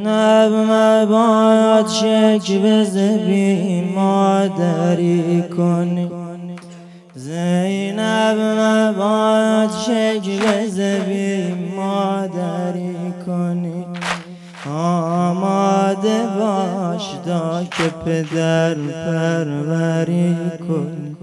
زینب مباد شکوه ز بی مادری کنی، زینب مباد شکوه ز بی مادری کنی. آماده باش تا که پدر پروری کنی،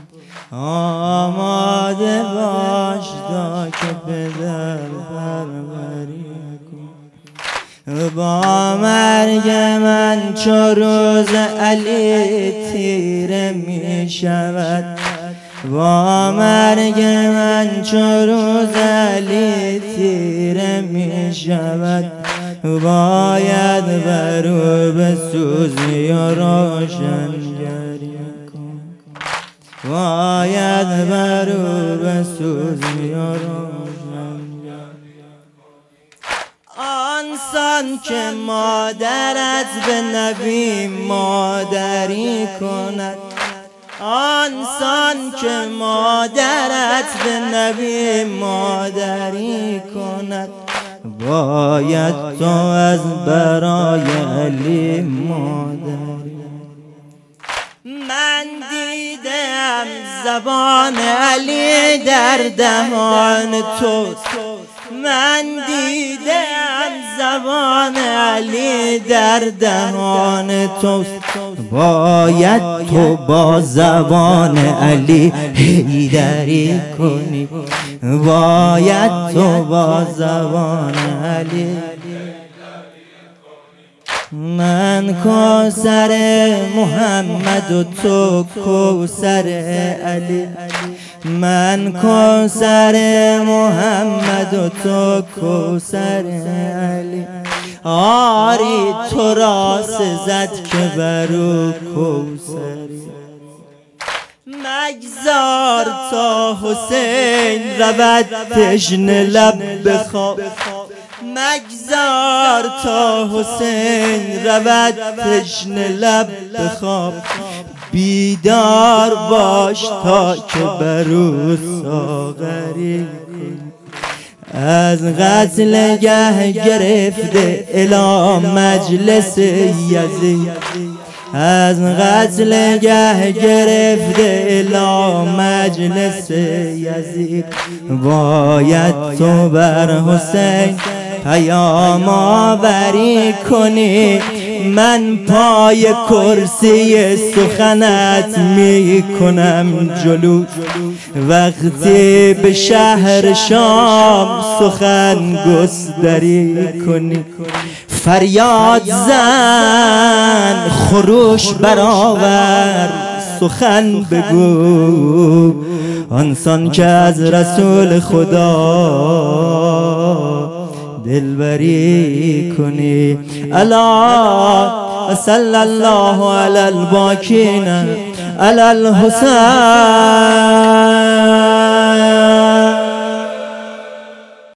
آماده باش تا که پدر پروری کنی. با مرگ من چو روز علی تیره می شود، با مرگ من چو روز علی تیره می شود. باید بر او بسوزی و روشنگری کن، باید بر او بسوزی و روشنگری. آنسان که مادرت به نبی مادری کند، آنسان که مادرت به نبی مادری کند. باید تو از برای علی مادری. من دیدم زبان علی در دهان توست، من دیدم زبان علی در دهان توست. باید تو با زبان علی حیدری کنی، باید تو با زبان علی. من کوثر محمد و تو کوثر علی، من کوثر محمد و تو کوثر علی. آری تو را سزد که برو کوثری. مگذار تا حسین رود تشنه لب بخواب، مگذار تا حسین رود تشنه لب بخواب. بیدار باش تا که برو ساغری کنی. از قتل گه گرفته الی مجلس یزید، از قتل گه گرفته الی مجلس یزید. باید تو بر حسین پیام آوری کنی. من پای کرسی سخنت می کنم جلو، وقتی به شهر شام سخن گستری کنی. فریاد زن خروش برآور سخن بگو، آنسان که از رسول خدا دلبری کنی. الا صلی الله علی الباکین علی الحسین.